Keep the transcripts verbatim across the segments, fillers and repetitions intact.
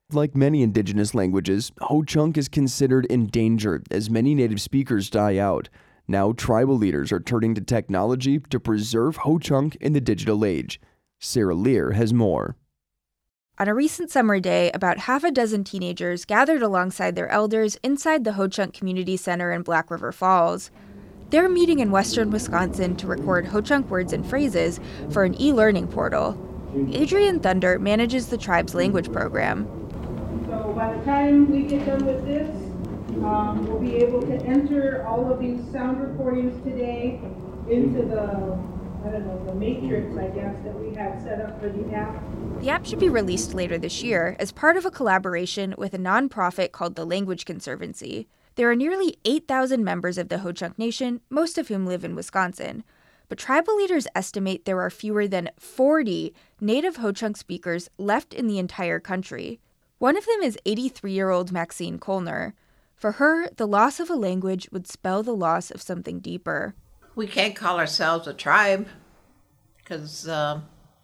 Like many indigenous languages, Ho-Chunk is considered endangered as many native speakers die out. Now, tribal leaders are turning to technology to preserve Ho-Chunk in the digital age. Sarah Lear has more. On a recent summer day, about half a dozen teenagers gathered alongside their elders inside the Ho-Chunk Community Center in Black River Falls. They're meeting in western Wisconsin to record Ho-Chunk words and phrases for an e-learning portal. Adrian Thunder manages the tribe's language program. So by the time we get done with this, um, we'll be able to enter all of these sound recordings today into the, I don't know, the matrix, I guess, that we have set up for the app. The app should be released later this year as part of a collaboration with a nonprofit called the Language Conservancy. There are nearly eight thousand members of the Ho-Chunk Nation, most of whom live in Wisconsin. But tribal leaders estimate there are fewer than forty native Ho-Chunk speakers left in the entire country. One of them is eighty-three-year-old Maxine Kolner. For her, the loss of a language would spell the loss of something deeper. We can't call ourselves a tribe because uh,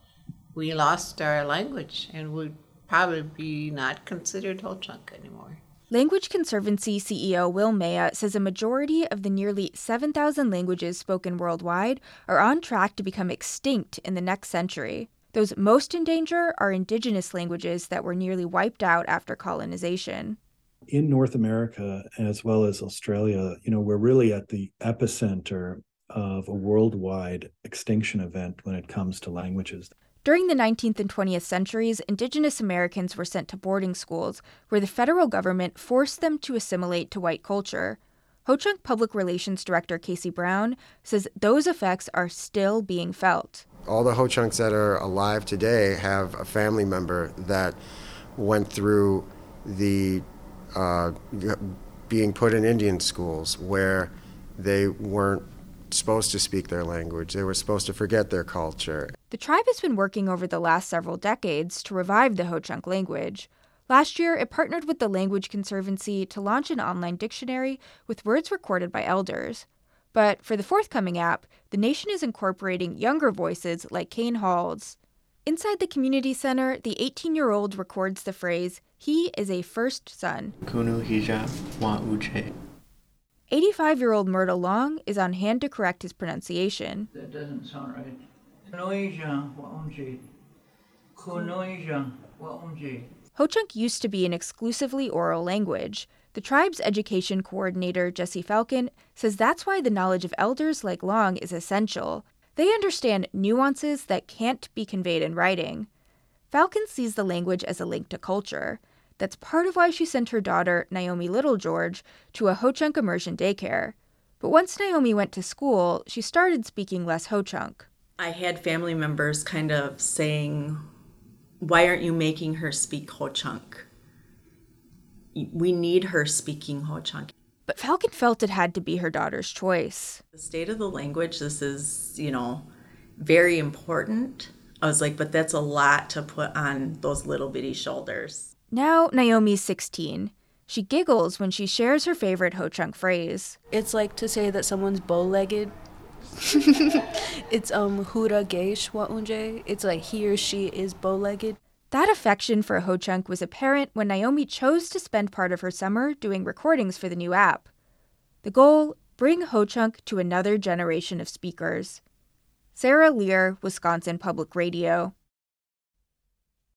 we lost our language and would probably be not considered Ho-Chunk anymore. Language Conservancy C E O Will Maya says a majority of the nearly seven thousand languages spoken worldwide are on track to become extinct in the next century. Those most in danger are indigenous languages that were nearly wiped out after colonization. In North America, as well as Australia, you know, we're really at the epicenter of a worldwide extinction event when it comes to languages. During the nineteenth and twentieth centuries, Indigenous Americans were sent to boarding schools where the federal government forced them to assimilate to white culture. Ho-Chunk Public Relations Director Casey Brown says those effects are still being felt. All the Ho-Chunks that are alive today have a family member that went through the uh, being put in Indian schools where they weren't supposed to speak their language. They were supposed to forget their culture. The tribe has been working over the last several decades to revive the Ho-Chunk language. Last year, it partnered with the Language Conservancy to launch an online dictionary with words recorded by elders. But for the forthcoming app, the nation is incorporating younger voices like Kane Hall's. Inside the community center, the eighteen-year-old records the phrase, "He is a first son." Kunu hija wa uche. eighty-five-year-old Myrtle Long is on hand to correct his pronunciation. That doesn't sound right. Kunoija wa unje. Kunoija wa unje. Ho-Chunk used to be an exclusively oral language. The tribe's education coordinator, Jesse Falcon, says that's why the knowledge of elders like Long is essential. They understand nuances that can't be conveyed in writing. Falcon sees the language as a link to culture. That's part of why she sent her daughter, Naomi Littlegeorge, to a Ho-Chunk immersion daycare. But once Naomi went to school, she started speaking less Ho-Chunk. I had family members kind of saying, "Why aren't you making her speak Ho-Chunk? We need her speaking Ho-Chunk." But Falcon felt it had to be her daughter's choice. The state of the language, this is, you know, very important. I was like, but that's a lot to put on those little bitty shoulders. Now Naomi's sixteen. She giggles when she shares her favorite Ho-Chunk phrase. It's like to say that someone's bow-legged. It's um hura geish wa unje. It's like he or she is bow-legged. That affection for Ho-Chunk was apparent when Naomi chose to spend part of her summer doing recordings for the new app. The goal, bring Ho-Chunk to another generation of speakers. Sarah Lear, Wisconsin Public Radio.